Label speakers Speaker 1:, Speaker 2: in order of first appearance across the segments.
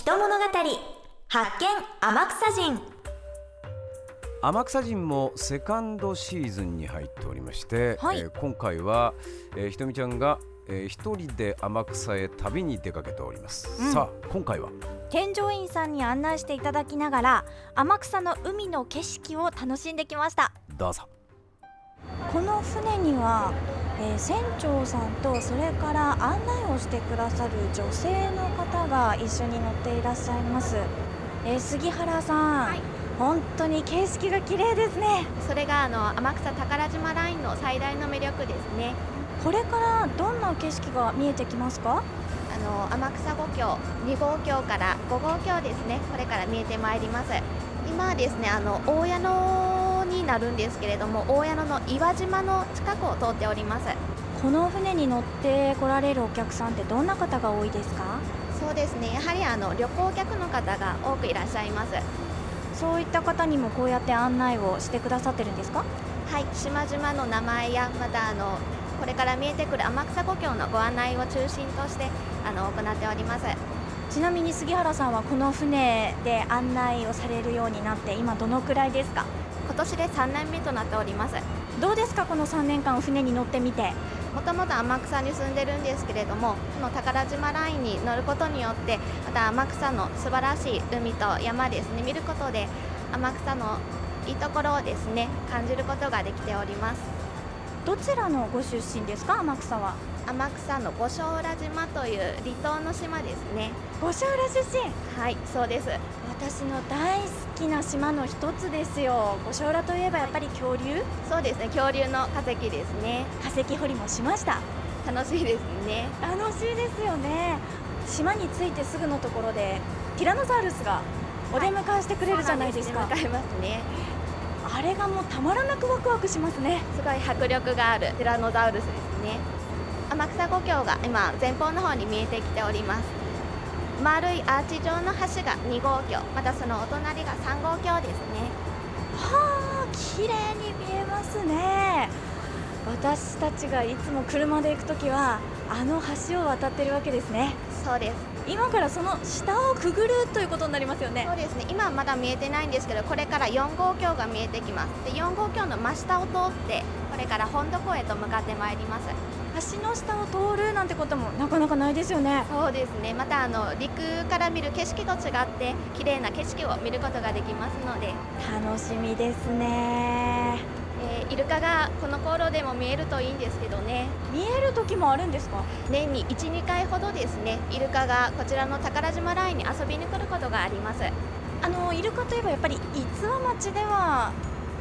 Speaker 1: 人物語発見天草人。
Speaker 2: 天草人もセカンドシーズンに入っておりまして、
Speaker 1: はい
Speaker 2: 今回は、ひとみちゃんが、一人で天草へ旅に出かけております、さあ今回は
Speaker 3: 添乗員さんに案内していただきながら天草の海の景色を楽しんできました。
Speaker 2: どうぞ。
Speaker 3: この船には、船長さんとそれから案内をしてくださる女性の方が一緒に乗っていらっしゃいます。杉原さん、
Speaker 4: はい、
Speaker 3: 本当に景色が綺麗ですね。
Speaker 4: それが天草宝島ラインの最大の魅力ですね。
Speaker 3: これからどんな景色が見えてきますか？
Speaker 4: 天草5橋、2号橋から5号橋ですね、これから見えてまいります。今はですね、大矢野になるんですけれども、大矢野の岩島の近くを通っております。
Speaker 3: この船に乗って来られるお客さんってどんな方が多いですか？
Speaker 4: そうですね、やはり旅行客の方が多くいらっしゃいます。
Speaker 3: そういった方にもこうやって案内をしてくださってるんですか？
Speaker 4: はい、島々の名前やまたこれから見えてくる天草5橋のご案内を中心として行っております。
Speaker 3: ちなみに杉原さんはこの船で案内をされるようになって今どのくらいですか？
Speaker 4: 今年で3年目となっております。
Speaker 3: どうですか、この3年間船に乗ってみて。
Speaker 4: もともと天草に住んでるんですけれども、この宝島ラインに乗ることによってまた天草の素晴らしい海と山ですね、見ることで天草のいいところをですね感じることができております。
Speaker 3: どちらのご出身ですか？天草は。
Speaker 4: 天草の五所浦島という離島の島ですね。
Speaker 3: 五所浦出身。
Speaker 4: はい、そうです。
Speaker 3: 私の大好きな島の一つですよ。五所浦といえばやっぱり恐竜。
Speaker 4: そうですね、恐竜の化石ですね。
Speaker 3: 化石掘りもしました。
Speaker 4: 楽しいですね。
Speaker 3: 楽しいですよね。島に着いてすぐのところでティラノサウルスがお出迎えしてくれるじゃないですか。
Speaker 4: 迎えますね。
Speaker 3: あれがもうたまらなくワクワクしますね。
Speaker 4: すごい迫力があるティラノザウルスですね。天草5橋が今前方の方に見えてきております。丸いアーチ状の橋が2号橋、またそのお隣が3号橋ですね。
Speaker 3: はあ、綺麗に見えますね。私たちがいつも車で行くときはあの橋を渡ってるわけですね。
Speaker 4: そうです。
Speaker 3: 今からその下をくぐるということになりますよね。
Speaker 4: そうですね、今はまだ見えてないんですけど、これから4号橋が見えてきます。で4号橋の真下を通ってこれから本土港へと向かってまいります。
Speaker 3: 橋の下を通るなんてこともなかなかないですよね。
Speaker 4: そうですね、また陸から見る景色と違って綺麗な景色を見ることができますので
Speaker 3: 楽しみですね。
Speaker 4: イルカがこの航路でも見えるといいんですけどね。
Speaker 3: 見える時もあるんですか？
Speaker 4: 年に 1,2 回ほどですね、イルカがこちらの宝島ラインに遊びに来ることがあります。
Speaker 3: イルカといえばやっぱり逸話町では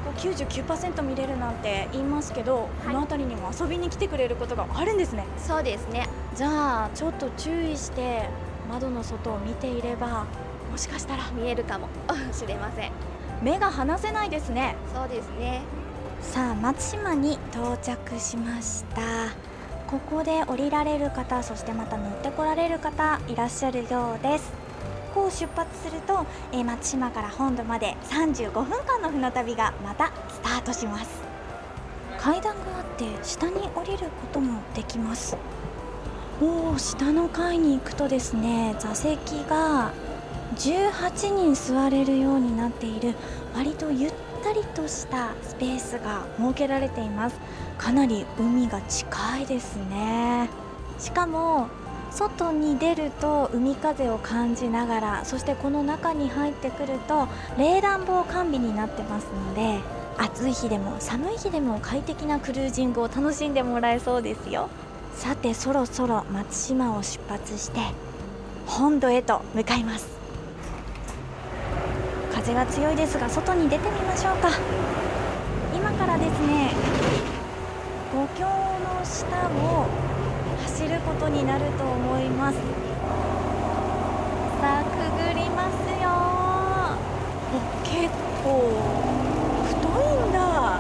Speaker 3: 99% 見れるなんて言いますけど、この辺りにも遊びに来てくれることがあるんですね。
Speaker 4: そうですね。
Speaker 3: じゃあちょっと注意して窓の外を見ていればもしかしたら
Speaker 4: 見えるかもしれません。
Speaker 3: 目が離せないですね。
Speaker 4: そうですね。
Speaker 3: さあ松島に到着しました。ここで降りられる方、そしてまた乗ってこられる方いらっしゃるようです。こう出発すると、松島から本土まで35分間の船旅がまたスタートします。階段があって下に降りることもできます。下の階に行くとですね、座席が18人座れるようになっている割とゆったりとしたスペースが設けられています。かなり海が近いですね。しかも外に出ると海風を感じながら、そしてこの中に入ってくると冷暖房完備になってますので、暑い日でも寒い日でも快適なクルージングを楽しんでもらえそうですよ。さてそろそろ松島を出発して本土へと向かいます。風が強いですが外に出てみましょうか。今からですね、五橋の下を走ることになると思います。さあくぐりますよ。結構太いんだ。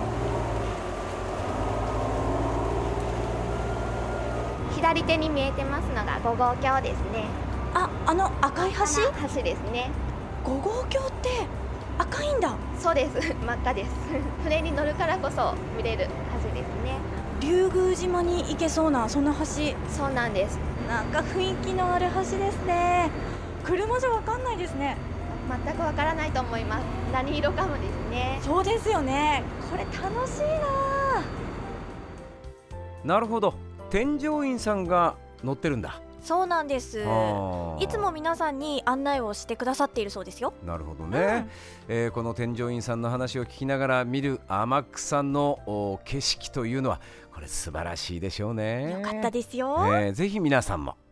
Speaker 4: 左手に見えてますのが5号橋ですね。
Speaker 3: あの赤い橋？
Speaker 4: 橋ですね。
Speaker 3: 5号橋って赤いんだ。
Speaker 4: そうです、真っ赤です船に乗るからこそ見れる橋ですね。
Speaker 3: 竜宮島に行けそうなそんな橋。
Speaker 4: そうなんです。
Speaker 3: なんか雰囲気のある橋ですね。 車じゃわかんないですね。
Speaker 4: 全くわからないと思います。何色かもですね。
Speaker 3: そうですよね。これ楽しいな。
Speaker 2: なるほど、添乗員さんが乗ってるんだ。
Speaker 1: そうなんです。いつも皆さんに案内をしてくださっているそうですよ。
Speaker 2: なるほどね、この添乗員さんの話を聞きながら見る天草の景色というのはこれ素晴らしいでしょうね。
Speaker 1: よかったですよ。
Speaker 2: ぜひ皆さんも